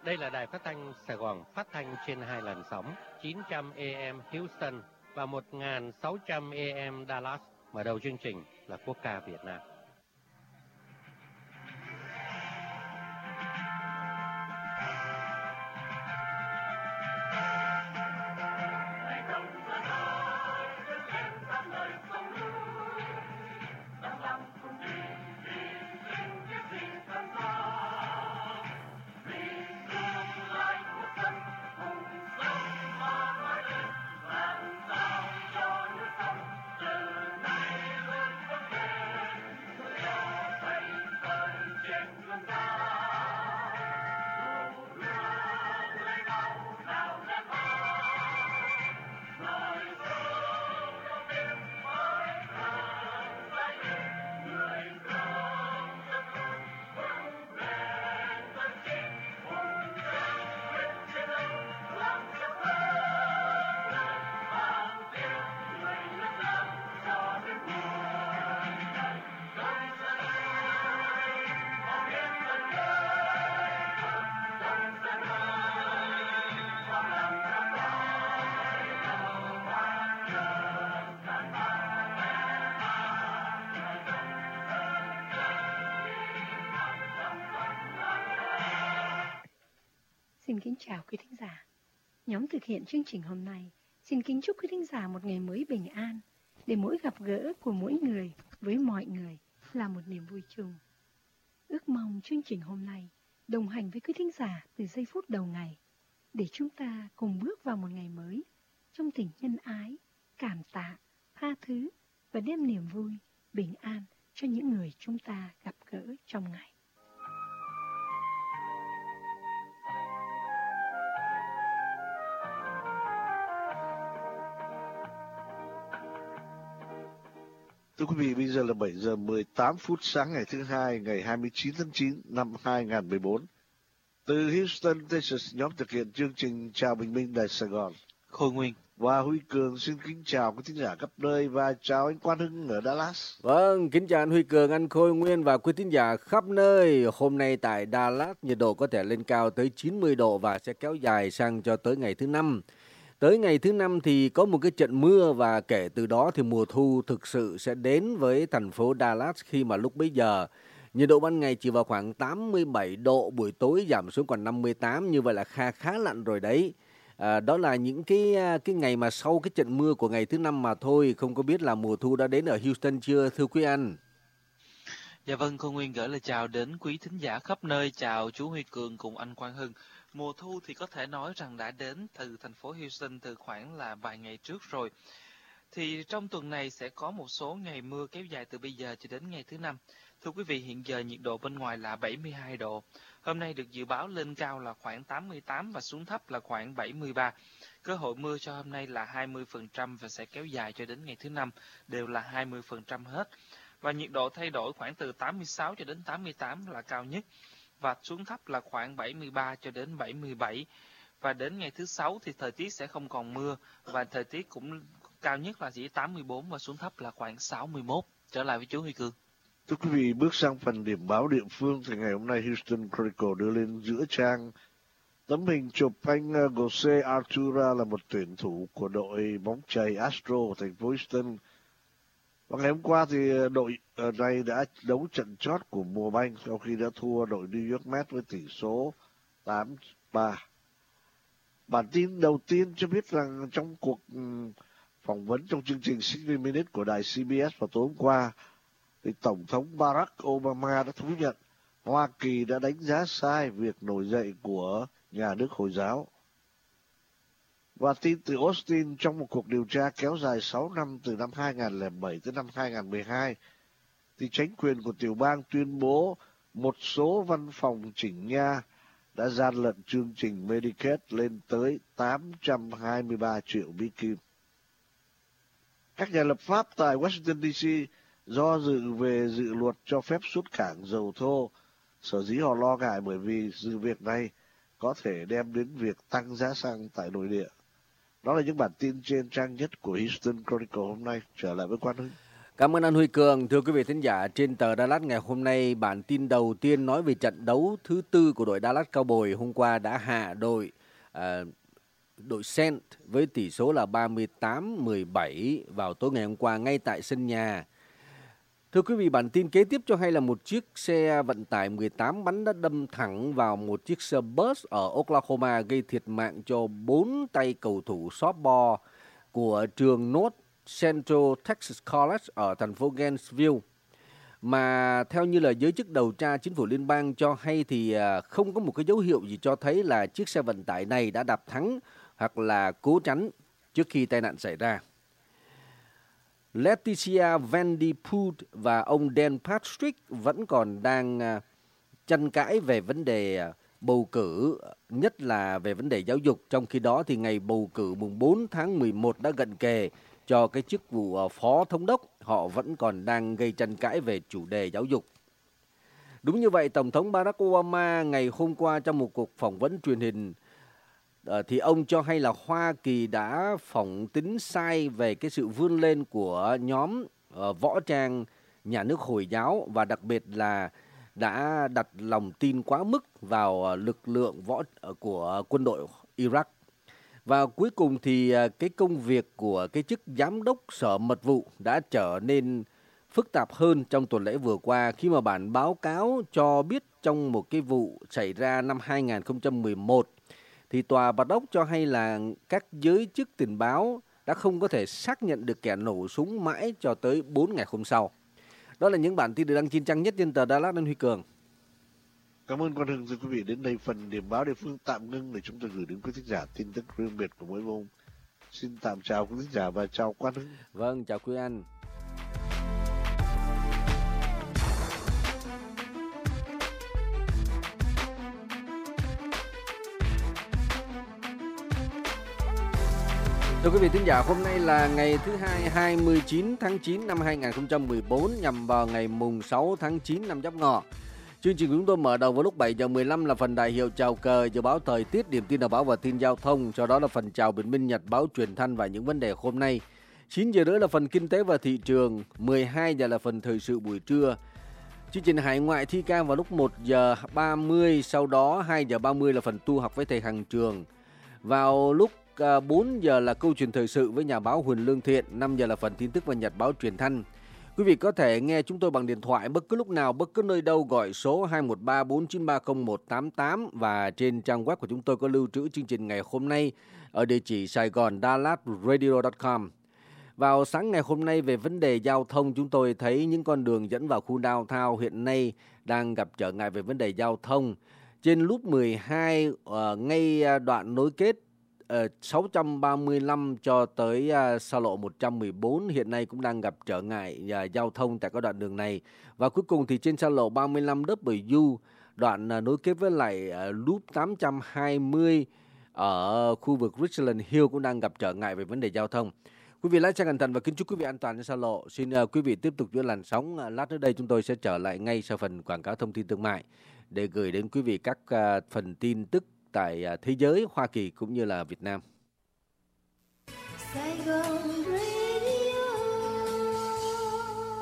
Đây là đài phát thanh Sài Gòn, phát thanh trên 2 làn sóng 900 AM Houston và 1600 AM Dallas. Mở đầu chương trình là quốc ca Việt Nam. Xin kính chào quý thính giả. Nhóm thực hiện chương trình hôm nay xin kính chúc quý thính giả một ngày mới bình an, để mỗi gặp gỡ của mỗi người với mọi người là một niềm vui chung. Ước mong chương trình hôm nay đồng hành với quý thính giả từ giây phút đầu ngày, để chúng ta cùng bước vào một ngày mới trong tình nhân ái, cảm tạ, tha thứ và đem niềm vui, bình an cho những người chúng ta gặp gỡ trong ngày. Thưa quý vị, bây giờ là 7 giờ 18 phút sáng ngày thứ Hai, ngày 29 tháng 9 năm 2014. Từ Houston, Texas, nhóm thực hiện chương trình Chào Bình Minh Đài Sài Gòn, Khôi Nguyên và Huy Cường xin kính chào quý thính giả khắp nơi và chào anh Quang Hưng ở Dallas. Vâng, kính chào anh Huy Cường, anh Khôi Nguyên và quý thính giả khắp nơi. Hôm nay tại Dallas, nhiệt độ có thể lên cao tới 90 độ và sẽ kéo dài sang cho tới ngày thứ Năm. Tới ngày thứ Năm thì có một cái trận mưa và kể từ đó thì mùa thu thực sự sẽ đến với thành phố Dallas, khi mà lúc bấy giờ nhiệt độ ban ngày chỉ vào khoảng 87 độ, buổi tối giảm xuống còn 58, như vậy là khá lạnh rồi đấy. Đó là những cái ngày mà sau cái trận mưa của ngày thứ Năm mà thôi. Không có biết là mùa thu đã đến ở Houston chưa thưa quý anh? Dạ vâng, Khôi Nguyên gửi lời chào đến quý thính giả khắp nơi, chào chú Huy Cường cùng anh Quang Hưng. Mùa thu thì có thể nói rằng đã đến từ thành phố Houston từ khoảng là vài ngày trước rồi. Thì trong tuần này sẽ có một số ngày mưa kéo dài từ bây giờ cho đến ngày thứ Năm. Thưa quý vị, hiện giờ nhiệt độ bên ngoài là 72 độ. Hôm nay được dự báo lên cao là khoảng 88 và xuống thấp là khoảng 73. Cơ hội mưa cho hôm nay là 20% và sẽ kéo dài cho đến ngày thứ Năm, đều là 20% hết. Và nhiệt độ thay đổi khoảng từ 86 cho đến 88 là cao nhất. Và xuống thấp là khoảng 73 cho đến 77. Và đến ngày thứ Sáu thì thời tiết sẽ không còn mưa và thời tiết cũng cao nhất là chỉ 84 và xuống thấp là khoảng 61. Trở lại với chú Huy Cường. Thưa quý vị, bước sang phần điểm báo địa phương thì ngày hôm nay Houston Chronicle đưa lên giữa trang tấm hình chụp anh Jose Altuve là một tuyển thủ của đội bóng chày Astro của thành phố Houston. Và ngày hôm qua thì đội này đã đấu trận chót của mùa banh sau khi đã thua đội New York Mets với tỷ số 8-3. Bản tin đầu tiên cho biết rằng trong cuộc phỏng vấn trong chương trình 60 Minutes của đài CBS vào tối hôm qua, thì Tổng thống Barack Obama đã thú nhận Hoa Kỳ đã đánh giá sai việc nổi dậy của nhà nước Hồi giáo. Và tin từ Austin, trong một cuộc điều tra kéo dài 6 năm từ năm 2007 tới năm 2012, thì chính quyền của tiểu bang tuyên bố một số văn phòng chỉnh nha đã gian lận chương trình Medicaid lên tới 823 triệu Mỹ Kim. Các nhà lập pháp tại Washington DC do dự về dự luật cho phép xuất cảng dầu thô. Sở dĩ họ lo ngại bởi vì sự việc này có thể đem đến việc tăng giá xăng tại nội địa. Đó là những bản tin trên trang nhất của Houston Chronicle hôm nay. Trở lại với Quang Hưng. Cảm ơn anh Huy Cường. Thưa quý vị thính giả, trên tờ Dallas ngày hôm nay, bản tin đầu tiên nói về trận đấu thứ tư của đội Dallas Cowboys hôm qua đã hạ đội Saints với tỷ số là 38-17 vào tối ngày hôm qua ngay tại sân nhà. Thưa quý vị, bản tin kế tiếp cho hay là một chiếc xe vận tải 18 bánh đã đâm thẳng vào một chiếc xe bus ở Oklahoma, gây thiệt mạng cho 4 tay cầu thủ softball của trường North Central Texas College ở thành phố Gainesville. Mà theo như là giới chức điều tra chính phủ liên bang cho hay thì không có một cái dấu hiệu gì cho thấy là chiếc xe vận tải này đã đạp thắng hoặc là cố tránh trước khi tai nạn xảy ra. Leticia Vandy Poot và ông Dan Patrick vẫn còn đang tranh cãi về vấn đề bầu cử, nhất là về vấn đề giáo dục. Trong khi đó thì ngày bầu cử mùng 4 tháng 11 đã cận kề cho cái chức vụ phó thống đốc. Họ vẫn còn đang gây tranh cãi về chủ đề giáo dục. Đúng như vậy, Tổng thống Barack Obama ngày hôm qua trong một cuộc phỏng vấn truyền hình thì ông cho hay là Hoa Kỳ đã phỏng tính sai về cái sự vươn lên của nhóm võ trang nhà nước Hồi giáo và đặc biệt là đã đặt lòng tin quá mức vào lực lượng của quân đội Iraq. Và cuối cùng thì cái công việc của cái chức giám đốc sở mật vụ đã trở nên phức tạp hơn trong tuần lễ vừa qua khi mà bản báo cáo cho biết trong một cái vụ xảy ra năm 2011 thì tòa Bạch Ốc cho hay là các giới chức tình báo đã không có thể xác nhận được kẻ nổ súng mãi cho tới 4 ngày hôm sau. Đó là những bản tin được đăng trên trang nhất trên tờ Dallas nên Huy Cường. Cảm ơn Quang Hưng. Thưa quý vị, đến đây phần điểm báo địa phương tạm ngưng để chúng tôi gửi đến quý thính giả tin tức riêng biệt của mỗi vùng. Xin tạm chào quý thính giả và chào Quang Hưng. Vâng, chào quý anh. Thưa quý vị thính giả, hôm nay là ngày thứ Hai 29 tháng 9 năm 2014 nhằm vào ngày mùng 6 tháng 9 năm Giáp Ngọ. Chương trình của chúng tôi mở đầu vào lúc 7 giờ 15 là phần đại hiệu chào cờ, dự báo thời tiết, điểm tin đầu báo và tin giao thông. Sau đó là phần chào bình minh, nhật báo, truyền thanh và những vấn đề hôm nay. 9 giờ rưỡi là phần kinh tế và thị trường. 12 giờ là phần thời sự buổi trưa. Chương trình hải ngoại thi ca vào lúc 1 giờ 30. Sau đó 2 giờ 30 là phần tu học với thầy Hằng Trường. Vào lúc 4 giờ là câu chuyện thời sự với nhà báo Huỳnh Lương Thiện. 5 giờ là phần tin tức và nhật báo truyền thanh. Quý vị có thể nghe chúng tôi bằng điện thoại bất cứ lúc nào, bất cứ nơi đâu, gọi số 213-493-0188 và trên trang web của chúng tôi có lưu trữ chương trình ngày hôm nay ở địa chỉ saigondallatradio.com. Vào sáng ngày hôm nay về vấn đề giao thông, chúng tôi thấy những con đường dẫn vào khu downtown hiện nay đang gặp trở ngại về vấn đề giao thông. Trên loop 12 ngay đoạn nối kết 635 cho tới xa lộ 114 hiện nay cũng đang gặp trở ngại giao thông tại các đoạn đường này. Và cuối cùng thì trên xa lộ 35W đoạn nối kết với lại loop 820 ở khu vực Richland Hill cũng đang gặp trở ngại về vấn đề giao thông. Quý vị lái xe cẩn thận và kính chúc quý vị an toàn trên xa lộ. Xin quý vị tiếp tục giữ làn sóng. Lát nữa đây chúng tôi sẽ trở lại ngay sau phần quảng cáo thông tin thương mại để gửi đến quý vị các phần tin tức tại thế giới, Hoa Kỳ cũng như là Việt Nam. Sài Gòn